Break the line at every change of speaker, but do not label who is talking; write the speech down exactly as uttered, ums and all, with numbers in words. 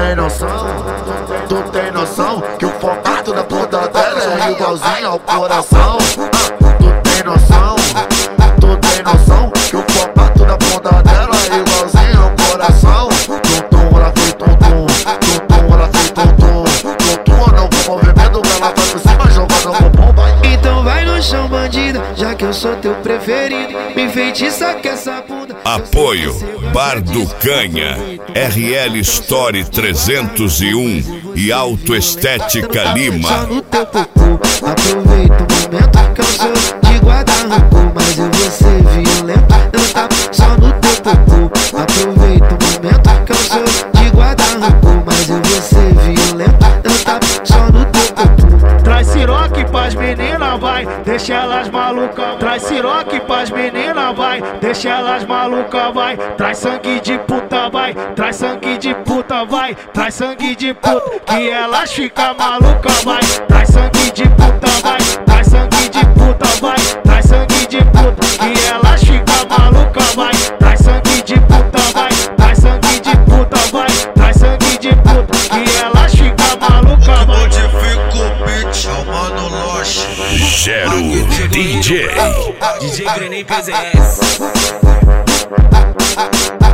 tem noção, tu tem noção que o formato da ponta dela é igualzinho ao coração. Tu tem noção, tu tem noção que o formato da ponta dela é igualzinho ao coração. Tum-tum, ela foi tum-tum, tum-tum, ela foi tum-tum, tum-tum, não vou movimento, ela vai por cima jogando o bumbum, vai.
Então vai no chão, bandida, já que eu sou teu preferido. Me enfeitiça que essa bunda.
Apoio Bar do Canha, R L Story trezentos e um e Autoestética Lima.
Só no teu popô, aproveita o momento que eu sou de guarda-roupa, mas eu vou ser violento. Eu tá só no teu popô, aproveita o momento que eu sou de guarda-roupa, mas eu vou ser violento. Eu tá só no teu popô.
Traz siroque pras meninas, vai, deixa elas malucas. Traz siroque pras meninas, vai, deixa elas malucas, vai. Traz sangue de puta, vai, traz sangue de puta, vai. Traz sangue de puta, que elas ficam malucas, vai. Traz sangue de puta, vai, traz sangue de puta, vai. Traz sangue de puta, que elas ficam malucas, vai. Traz sangue de puta, vai, traz sangue de puta, vai. Traz sangue de puta, que elas ficam malucas, vai.
Modifica o beat, é o Mano Loche.
Gero D J
D J Grenin P Z S.